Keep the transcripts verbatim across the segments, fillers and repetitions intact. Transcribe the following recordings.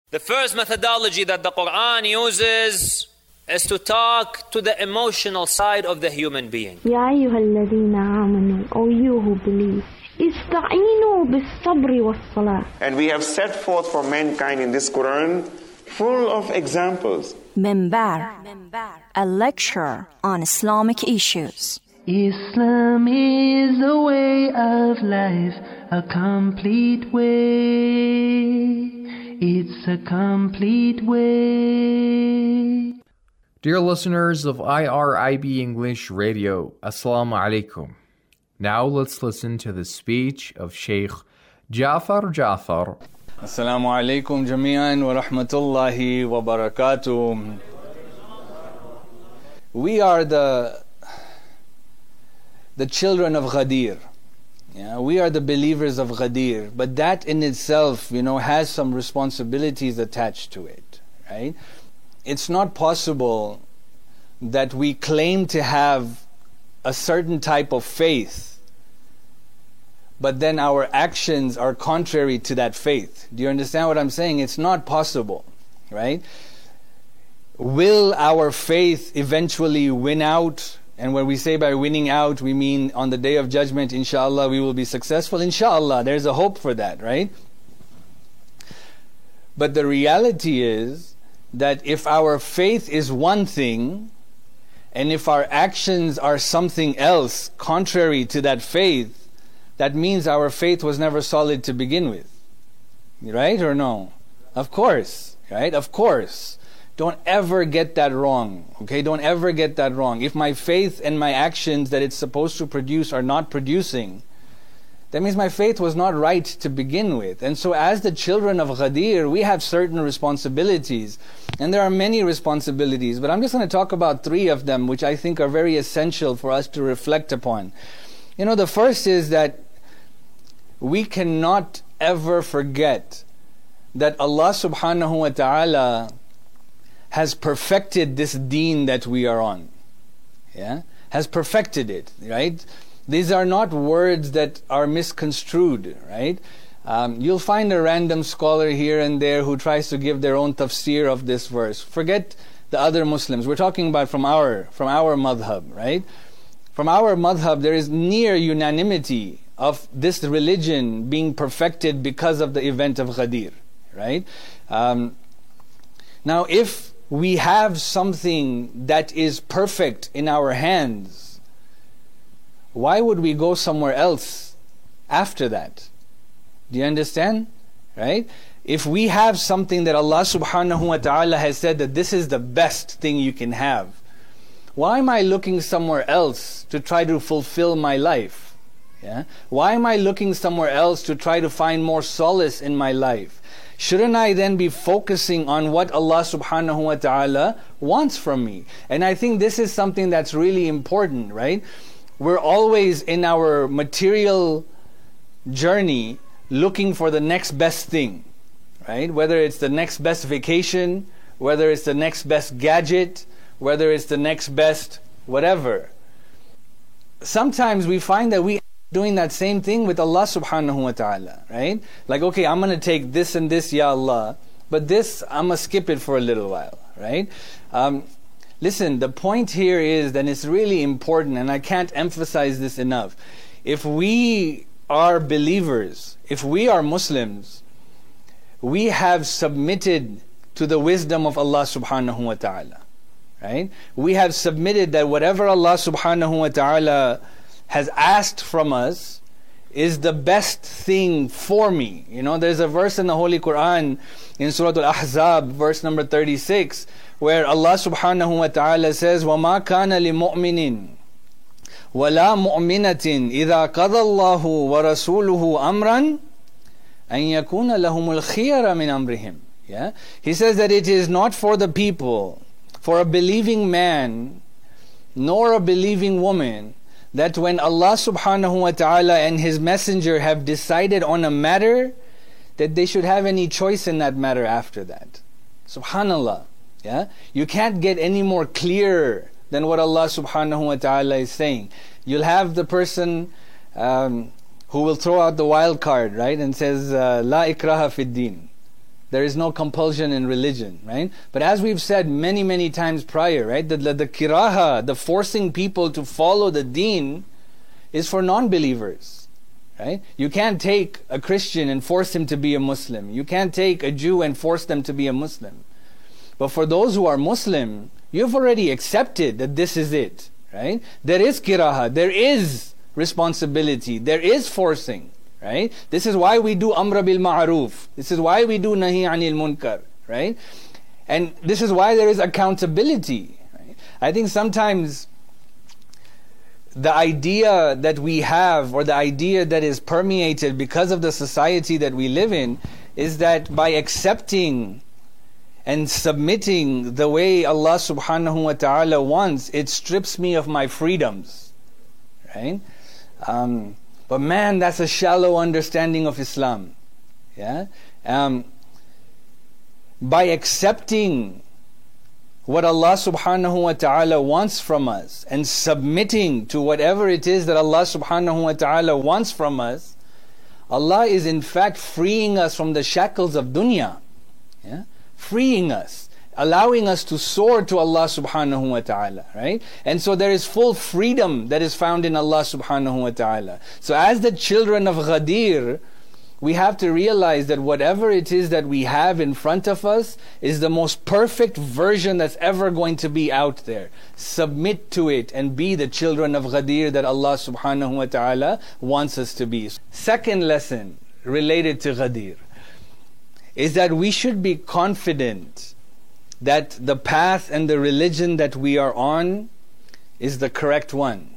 The first methodology that the Quran uses is to talk to the emotional side of the human being. يا أيها الذين آمنوا, O you who believe, استعينوا بالصبر والصلاة. And we have set forth for mankind in this Quran full of examples. Minbar, a lecture on Islamic issues. Islam is a way of life, a complete way. It's a complete way. Dear listeners of I R I B English Radio, Assalamu alaikum. Now let's listen to the speech of Sheikh Jafar Jafar. Assalamu alaikum jami'an wa rahmatullahi wa barakatuh. We are the the children of Ghadir. Yeah, we are the believers of Ghadir, but that in itself, you know, has some responsibilities attached to it, right? It's not possible that we claim to have a certain type of faith, but then our actions are contrary to that faith. Do you understand what I'm saying? It's not possible, right? Will our faith eventually win out? And when we say by winning out, we mean on the Day of Judgment, inshallah, we will be successful. Inshallah, there's a hope for that, right? But the reality is that if our faith is one thing, and if our actions are something else contrary to that faith, that means our faith was never solid to begin with. Right or no? Of course, right? Of course. Don't ever get that wrong, okay? Don't ever get that wrong. If my faith and my actions that it's supposed to produce are not producing, that means my faith was not right to begin with. And so as the children of Ghadir, we have certain responsibilities. And there are many responsibilities, but I'm just going to talk about three of them, which I think are very essential for us to reflect upon. You know, the first is that we cannot ever forget that Allah subhanahu wa ta'ala has perfected this deen that we are on. Yeah? Has perfected it, right? These are not words that are misconstrued, right? Um, you'll find a random scholar here and there who tries to give their own tafsir of this verse. Forget the other Muslims. We're talking about from our from our madhab, right? From our madhab, there is near unanimity of this religion being perfected because of the event of Ghadir, right? Um, now, if we have something that is perfect in our hands, why would we go somewhere else after that? Do you understand? Right? If we have something that Allah subhanahu wa ta'ala has said that this is the best thing you can have, why am I looking somewhere else to try to fulfill my life? Yeah? Why am I looking somewhere else to try to find more solace in my life? Shouldn't I then be focusing on what Allah subhanahu wa ta'ala wants from me? And I think this is something that's really important, right? We're always in our material journey looking for the next best thing, right? Whether it's the next best vacation, whether it's the next best gadget, whether it's the next best whatever. Sometimes we find that we doing that same thing with Allah subhanahu wa ta'ala, right? Like, okay, I'm going to take this and this, ya Allah, but this, I'm going to skip it for a little while, right? Um, listen, the point here is that it's really important, and I can't emphasize this enough. If we are believers, if we are Muslims, we have submitted to the wisdom of Allah subhanahu wa ta'ala, right? We have submitted that whatever Allah subhanahu wa ta'ala has asked from us is the best thing for me. You know, there's a verse in the Holy Quran in Surah Al-Ahzab, verse number thirty-six, where Allah subhanahu wa ta'ala says, وَمَا كَانَ لِمُؤْمِنٍ وَلَا مُؤْمِنَةٍ إِذَا قَضَى اللَّهُ وَرَسُولُهُ أَمْرًا أَن يَكُونَ لَهُمُ الْخِيَرَ مِنْ أَمْرِهِمْ. Yeah? He says that it is not for the people, for a believing man, nor a believing woman, that when Allah subhanahu wa ta'ala and His Messenger have decided on a matter, that they should have any choice in that matter after that. Subhanallah. Yeah? You can't get any more clear than what Allah subhanahu wa ta'ala is saying. You'll have the person um, who will throw out the wild card, right? And says, uh, La ikraha fid din. There is no compulsion in religion, right? But as we've said many, many times prior, right? The, the, the kiraha, the forcing people to follow the deen, is for non-believers, right? You can't take a Christian and force him to be a Muslim. You can't take a Jew and force them to be a Muslim. But for those who are Muslim, you've already accepted that this is it, right? There is kiraha, there is responsibility, there is forcing. Right? This is why we do amra bil ma'ruf. This is why we do nahi anil munkar. Right? And this is why there is accountability. Right? I think sometimes the idea that we have, or the idea that is permeated because of the society that we live in, is that by accepting and submitting the way Allah subhanahu wa ta'ala wants, it strips me of my freedoms. Right? Um, But man, that's a shallow understanding of Islam. Yeah, um, by accepting what Allah subhanahu wa ta'ala wants from us and submitting to whatever it is that Allah subhanahu wa ta'ala wants from us, Allah is in fact freeing us from the shackles of dunya. Yeah, freeing us, allowing us to soar to Allah subhanahu wa ta'ala, right? And so there is full freedom that is found in Allah subhanahu wa ta'ala. So as the children of Ghadir, we have to realize that whatever it is that we have in front of us is the most perfect version that's ever going to be out there. Submit to it and be the children of Ghadir that Allah subhanahu wa ta'ala wants us to be. Second lesson related to Ghadir is that we should be confident that the path and the religion that we are on is the correct one.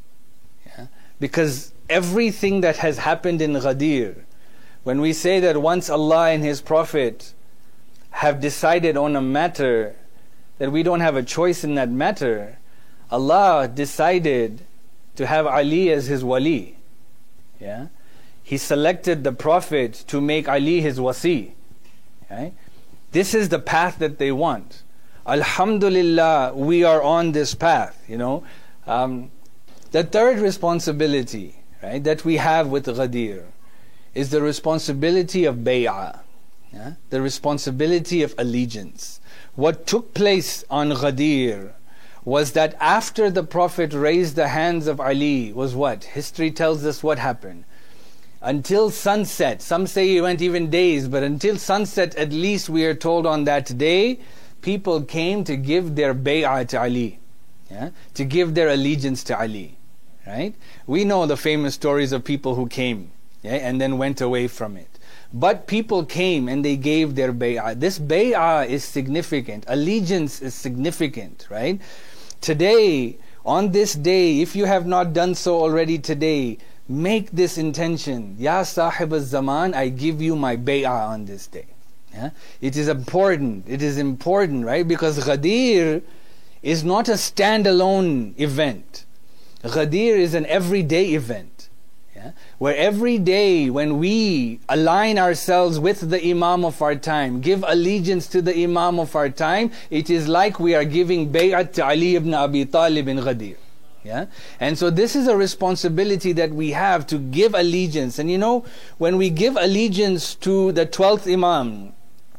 Yeah? Because everything that has happened in Ghadir, when we say that once Allah and His Prophet have decided on a matter, that we don't have a choice in that matter, Allah decided to have Ali as His wali. Yeah? He selected the Prophet to make Ali His wasi. Right? This is the path that they want. Alhamdulillah, we are on this path, you know. Um, the third responsibility, right, that we have with Ghadir is the responsibility of bay'ah, yeah? The responsibility of allegiance. What took place on Ghadir was that after the Prophet raised the hands of Ali was what? History tells us what happened. Until sunset, some say it went even days, but until sunset at least we are told on that day, people came to give their bay'ah to Ali, yeah? To give their allegiance to Ali. Right? We know the famous stories of people who came, yeah, and then went away from it. But people came and they gave their bay'ah. This bay'ah is significant. Allegiance is significant, right? Today, on this day, if you have not done so already today, make this intention. Ya Sahib al-Zaman, I give you my bay'ah on this day. Yeah? It is important. It is important, right? Because Ghadir is not a standalone event. Ghadir is an everyday event. Yeah? Where every day when we align ourselves with the Imam of our time, give allegiance to the Imam of our time, it is like we are giving bay'at to Ali ibn Abi Talib in Ghadir. Yeah? And so this is a responsibility that we have to give allegiance. And you know, when we give allegiance to the twelfth Imam,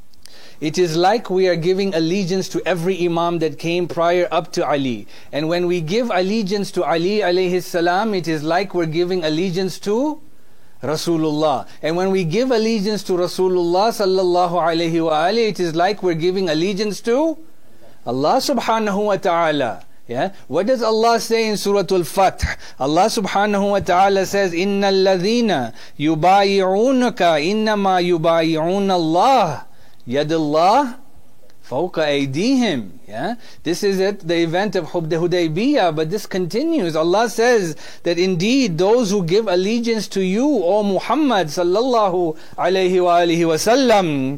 it is like we are giving allegiance to every Imam that came prior up to Ali. And when we give allegiance to Ali alayhi salam, it is like we're giving allegiance to Rasulullah. And when we give allegiance to Rasulullah sallallahu alayhi wa alayhi, it is like we're giving allegiance to Allah subhanahu wa ta'ala. Yeah? What does Allah say in Surah Al-Fath? Allah subhanahu wa ta'ala says, إِنَّ الَّذِينَ يُبَايِعُونَكَ إِنَّمَا يُبَايِعُونَ اللَّهِ يَدُ اللَّهِ فَوْقَ أَيْدِيهِمْ. Yeah? This is it, the event of Hudaybiyah, but this continues. Allah says that indeed those who give allegiance to you, O Muhammad sallallahu alayhi wa alihi wa sallam,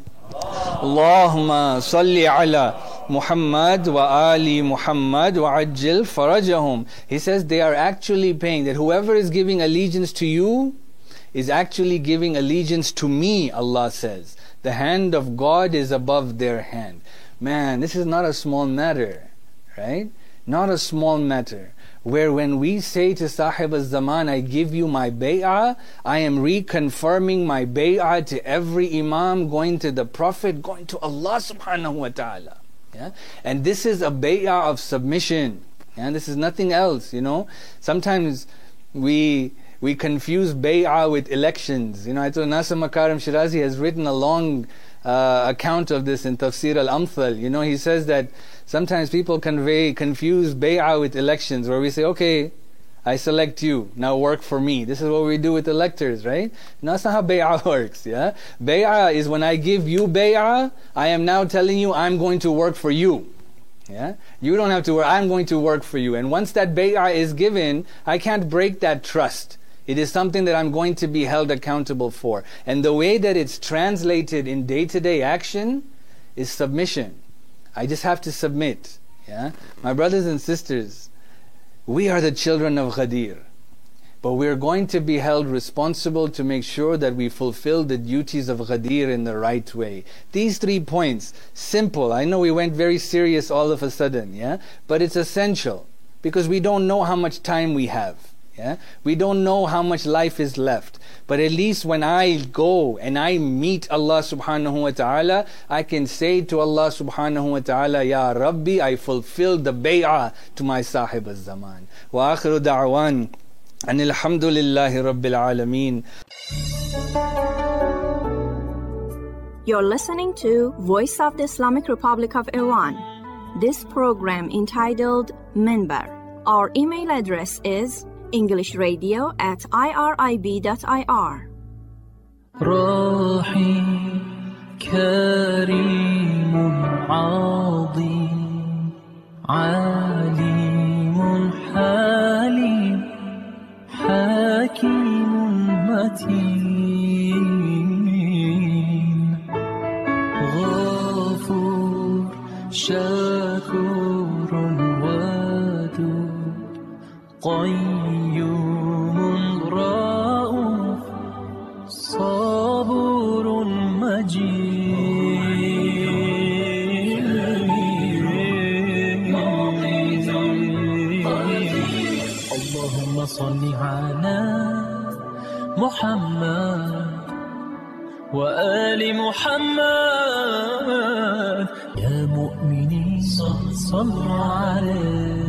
Allahumma salli ala Muhammad wa Ali Muhammad wa ajil farajahum. He says they are actually paying, that whoever is giving allegiance to you is actually giving allegiance to me, Allah says. The hand of God is above their hand. Man, this is not a small matter, right? Not a small matter. where when we say to Sahib al-Zaman, I give you my bay'ah, I am reconfirming my bay'ah to every Imam, going to the Prophet, going to Allah subhanahu wa ta'ala. Yeah? And this is a bay'ah of submission. Yeah? This is nothing else, you know. Sometimes we we confuse bay'ah with elections. You know, I told Nasir Makarim Shirazi has written a long uh, account of this in Tafsir al-Amthal. You know, he says that sometimes people convey, confuse bay'ah with elections, where we say, okay, I select you, now work for me. This is what we do with electors, right? No, that's not how bay'ah works, yeah? Bay'ah is when I give you bay'ah, I am now telling you I'm going to work for you. Yeah? You don't have to work, I'm going to work for you. And once that bay'ah is given, I can't break that trust. It is something that I'm going to be held accountable for. And the way that it's translated in day-to-day action is submission. I just have to submit. Yeah? My brothers and sisters, we are the children of Ghadir. But we're going to be held responsible to make sure that we fulfill the duties of Ghadir in the right way. These three points, simple. I know we went very serious all of a sudden, yeah? But it's essential, because we don't know how much time we have. Yeah? We don't know how much life is left. But at least when I go and I meet Allah subhanahu wa ta'ala, I can say to Allah subhanahu wa ta'ala, Ya Rabbi, I fulfilled the bay'ah to my Sahib al-Zaman. Wa akhiru da'wan an alhamdulillahi rabbil alameen. You're listening to Voice of the Islamic Republic of Iran. This program entitled Minbar. Our email address is englishradio at irib.ir. راحي كريم عظيم عليم حليم حكيم متين غفور شكور ودود قيوم رؤوف صبور مجيد اللهم صل على محمد وآل محمد يا مؤمنين صلوا عليه